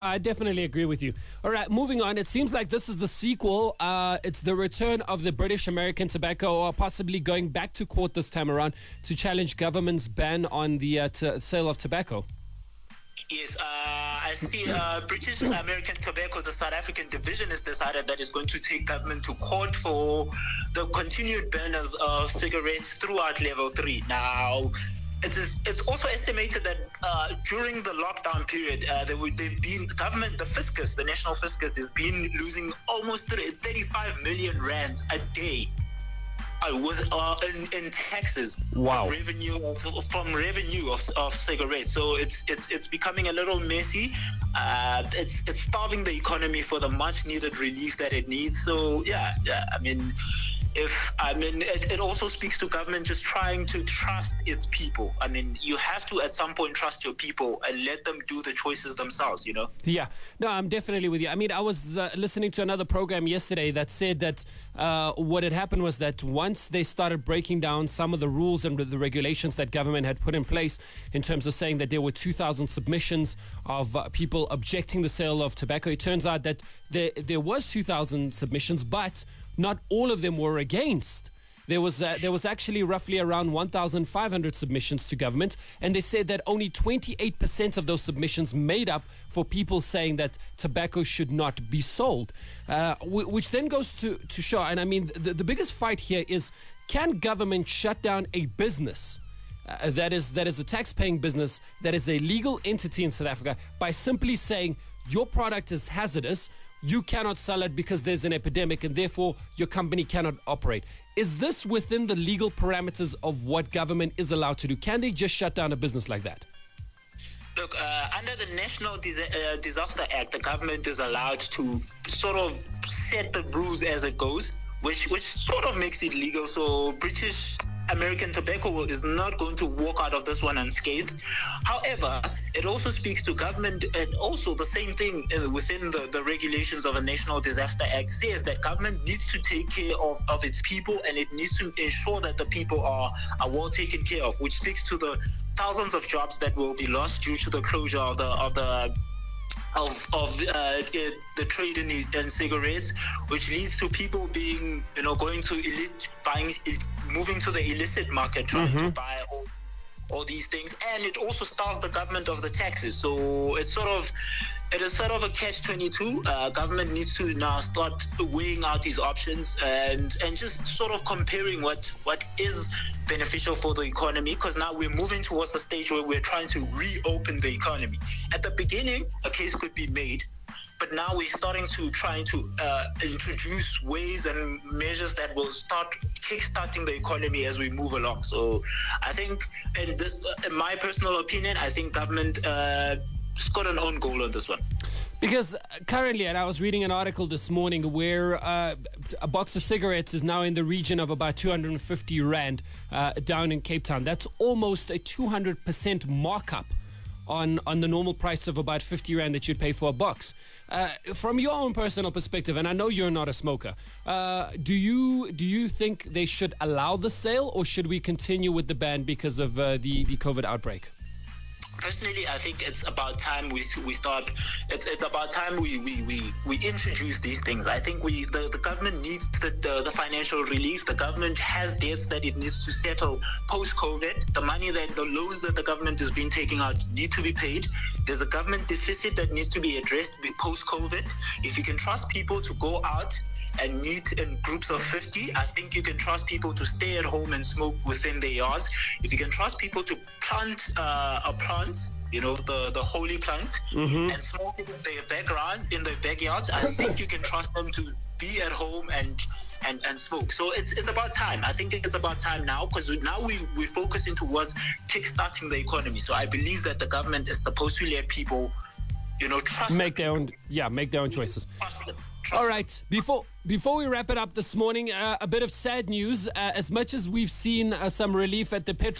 I definitely agree with you. All right, moving on. It seems like this is the sequel. It's the return of the British American Tobacco, or possibly going back to court this time around to challenge government's ban on the sale of tobacco. Yes, I see British American Tobacco, the South African division, has decided that it's going to take government to court for the continued ban of cigarettes throughout level 3. Now, it's also estimated that during the lockdown period, they've been the fiscus, the national fiscus, has been losing almost 35 million rands a day in taxes. Wow. from revenue of cigarettes. So it's becoming a little messy. It's starving the economy for the much needed relief that it needs. So yeah. It also speaks to government just trying to trust its people. I mean, you have to at some point trust your people and let them do the choices themselves, you know? Yeah, no, I'm definitely with you. I mean, I was listening to another program yesterday that said that what had happened was that once they started breaking down some of the rules and the regulations that government had put in place in terms of saying that there were 2,000 submissions of people objecting the sale of tobacco, it turns out that there was 2,000 submissions, but not all of them were against. There was actually roughly around 1,500 submissions to government, and they said that only 28% of those submissions made up for people saying that tobacco should not be sold, which then goes to show, and I mean, the biggest fight here is, can government shut down a business that is a tax-paying business, that is a legal entity in South Africa, by simply saying your product is hazardous, you cannot sell it because there's an epidemic, and therefore your company cannot operate? Is this within the legal parameters of what government is allowed to do? Can they just shut down a business like that? Look, under the National Disaster Act, the government is allowed to sort of set the rules as it goes, which sort of makes it legal. So British American Tobacco is not going to walk out of this one unscathed. However, it also speaks to government, and also the same thing within the regulations of the National Disaster Act says that government needs to take care of its people, and it needs to ensure that the people are well taken care of, which speaks to the thousands of jobs that will be lost due to the closure of the trade in cigarettes, which leads to people being, going to moving to the illicit market, trying to buy all these things, and it also starves the government of the taxes. So it is sort of a catch-22. Government needs to now start weighing out these options and just sort of comparing what is beneficial for the economy, because now we're moving towards the stage where we're trying to reopen the economy. At the beginning, a case could be made, but now we're starting to introduce ways and measures that will start kickstarting the economy as we move along. So I think, in my personal opinion, I think government got an own goal on this one. Because currently, and I was reading an article this morning where a box of cigarettes is now in the region of about 250 Rand down in Cape Town. That's almost a 200% markup on the normal price of about 50 Rand that you'd pay for a box. From your own personal perspective, and I know you're not a smoker, do you think they should allow the sale, or should we continue with the ban because of the COVID outbreak? Personally, I think it's about time we start. It's about time we introduce these things. I think the government needs the financial relief. The government has debts that it needs to settle post-COVID. The loans that the government has been taking out need to be paid. There's a government deficit that needs to be addressed post-COVID. If you can trust people to go out and meet in groups of 50, I think you can trust people to stay at home and smoke within their yards. If you can trust people to plant plants, the holy plant, and smoke it in their backyards, I think you can trust them to be at home and smoke. So it's about time. I think it's about time now, because now we're focusing towards kickstarting the economy. So I believe that the government is supposed to let people, trust make their own choices. All right. Before we wrap it up this morning, a bit of sad news. As much as we've seen some relief at the petrol